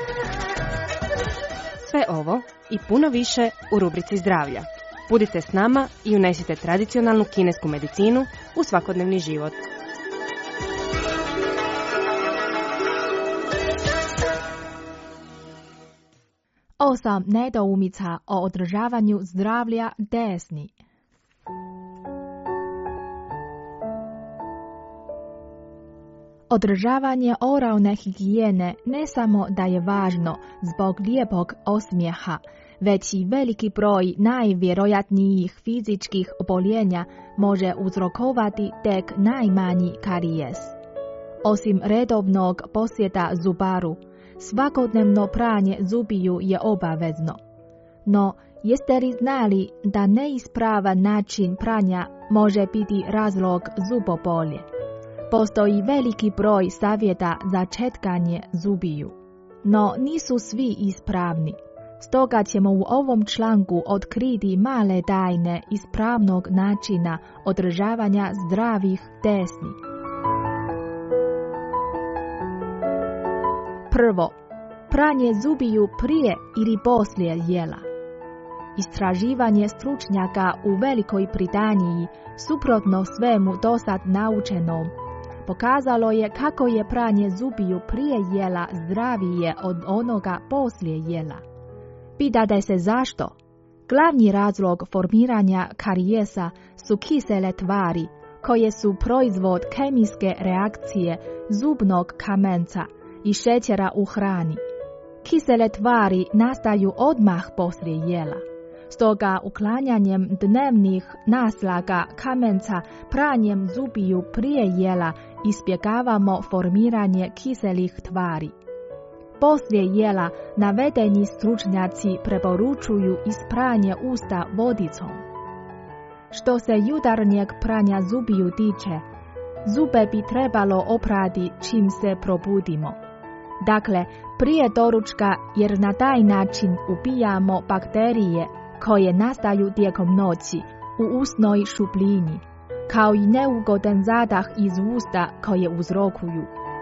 Sve ovo i puno više u rubrici zdravlja. Budite s nama i unesite tradicionalnu kinesku medicinu u svakodnevni život. Osam nedoumica o održavanju zdravlja desni. Održavanje oralne higijene ne samo da je važno zbog lijepog osmijeha, već i veliki broj najvjerojatnijih fizičkih oboljenja može uzrokovati tek najmanji karijes. Osim redovnog posjeta zubaru, svakodnevno pranje zubiju je obavezno. No, jeste li znali da neispravan način pranja može biti razlog zubobolje? Postoji veliki broj savjeta za četkanje zubiju, no nisu svi ispravni. Stoga ćemo u ovom članku otkriti male tajne ispravnog načina održavanja zdravih desni. Prvo, pranje zubiju prije ili poslije jela. Istraživanje stručnjaka u Velikoj Britaniji, suprotno svemu dosad naučenom, pokazalo je kako je pranje zubiju prije jela zdravije od onoga poslije jela. Pitate se zašto? Glavni razlog formiranja karijesa su kisele tvari, koje su proizvod kemijske reakcije zubnog kamenca i šećera u hrani. Kisele tvari nastaju odmah poslije jela. Stoga uklanjanjem dnevnih naslaga kamenca pranjem zubiju prije jela izbjegavamo formiranje kiselih tvari. Poslije jela navedeni stručnjaci preporučuju ispranje usta vodicom. Što se jutarnjeg pranja zubiju tiče, zube bi trebalo oprati čim se probudimo. Dakle, prije doručka, jer na taj način ubijamo bakterije koje nastaju tijekom noći u usnoj šupljini, kao i neugodan zadah iz usta koje uzrokuju.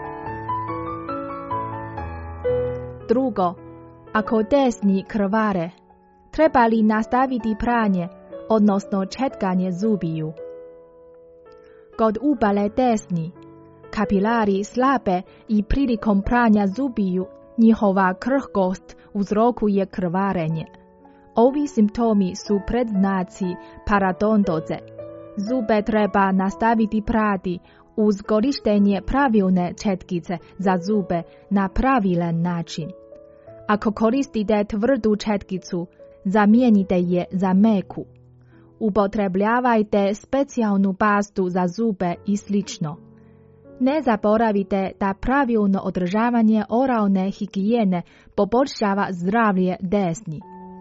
Drugo, ako desni krvare, treba li nastaviti pranje, odnosno četkanje zubiju? Kod upale desni, kapilari slabe i prilikom pranja zubiju, njihova krhkost uzrokuje krvarenje. Ovi simptomi su predznaci parodontoze. Zube treba nastaviti prati uz korištenje pravilne četkice za zube na pravilan način. Ako koristite tvrdu četkicu, zamijenite je za meku. Upotrebljavajte specijalnu pastu za zube i slično. Ne zaboravite da pravilno održavanje oralne higijene poboljšava zdravlje desni.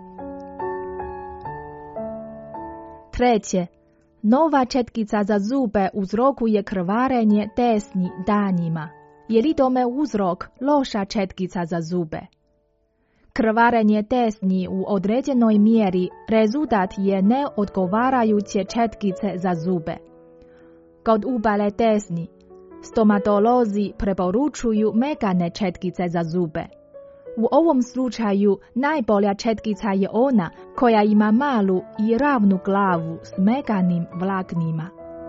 Treće, nova četkica za zube uzrokuje krvarenje desni danima. Je li tome uzrok loša četkica za zube? Krvarenje desni u određenoj mjeri rezultat je neodgovarajuće četkice za zube. Kod upale desni, stomatolozi preporučuju mekane četkice za zube. U ovom slučaju najbolja četkica je ona koja ima malu i ravnu glavu s mekanim vlaknima.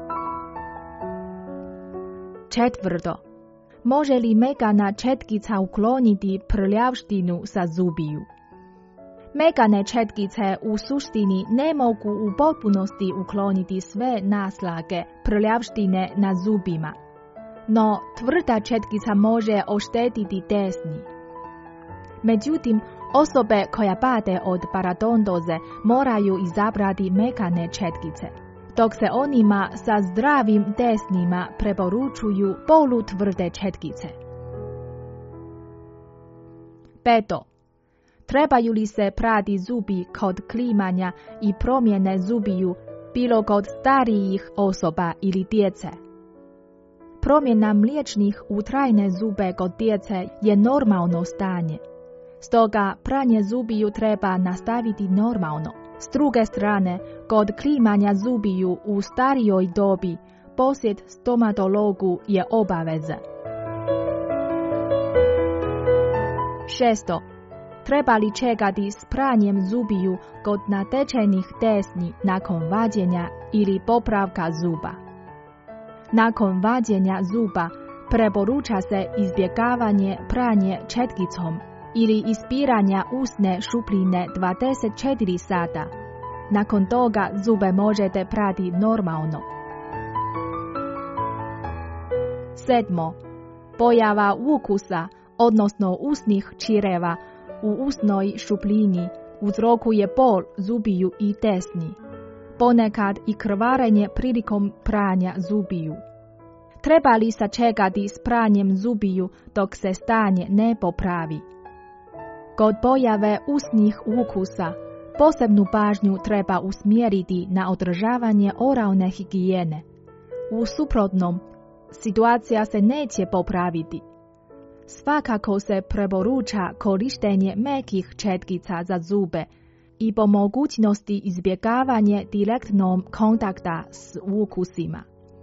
Četvrto, može li mekana četkica ukloniti prljavštinu sa zubiju? Mekane četkice u suštini ne mogu u potpunosti ukloniti sve naslage prljavštine na zubima, no tvrda četkica može oštetiti desni. Međutim, osobe koja pate od parodontoze moraju izabrati mekane četkice, dok se onima sa zdravim desnima preporučuju polutvrde četkice. Peto, trebaju li se prati zubi kod klimanja i promjene zubiju, bilo kod starijih osoba ili djece? Promjena mliječnih u trajne zube kod djece je normalno stanje. Stoga pranje zubiju treba nastaviti normalno. S druge strane, kod klimanja zubiju u starijoj dobi, posjet stomatologu je obaveza. Šesto, treba li čekati s pranjem zubiju kod natečenih desni nakon vađenja ili popravka zuba? Nakon vađenja zuba preporuča se izbjegavanje pranje četkicom ili ispiranja usne šupljine 24 sata. Nakon toga zube možete prati normalno. Sedmo, pojava ukusa, odnosno usnih čireva u usnoj šupljini uzrokuje bol zubiju i desni. Ponekad i krvarenje prilikom pranja zubiju. Treba li sačekati s pranjem zubiju dok se stanje ne popravi? Kod pojave usnih ukusa, posebnu pažnju treba usmjeriti na održavanje oralne higijene. U suprotnom, situacija se neće popraviti. Svakako se preporuča korištenje mekih četkica za zube i po mogućnosti izbjegavanje direktnog kontakta s ukusima.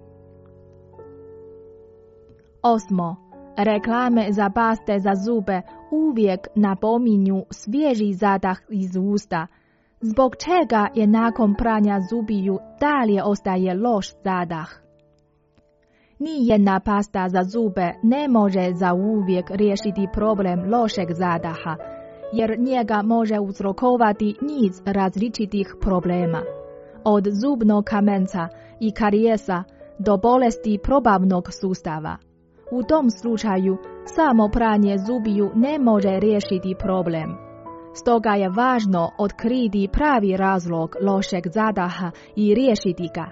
Osmo, reklame za paste za zube uvijek napominju svježi zadah iz usta, zbog čega je nakon pranja zubiju dalje ostaje loš zadah. Nijedna pasta za zube ne može zauvijek riješiti problem lošeg zadaha, jer njega može uzrokovati niz različitih problema, od zubnog kamenca i karijesa do bolesti probavnog sustava. U tom slučaju samo pranje zubiju ne može riješiti problem. Stoga je važno otkriti pravi razlog lošeg zadaha i riješiti ga.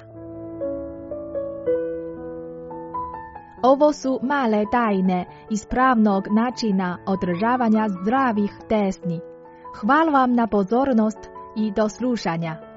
Ovo su male tajne ispravnog načina održavanja zdravih desni. Hvala vam na pozornost i do slušanja.